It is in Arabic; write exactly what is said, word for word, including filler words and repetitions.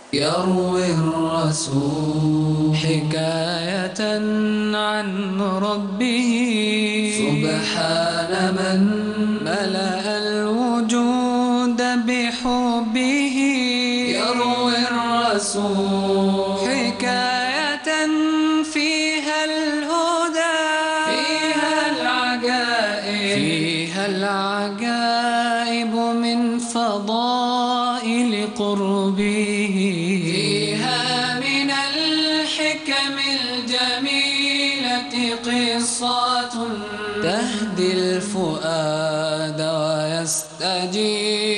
يروي الرسول حكاية عن ربه سبحان من ملأ الوجود بحبه. يروي الرسول حكاية فيها الهدى فيها العجائب فيها العجائب من فضائل قربه فيها من الحكم الجميلة قصة تهدي الفؤاد ويستجيب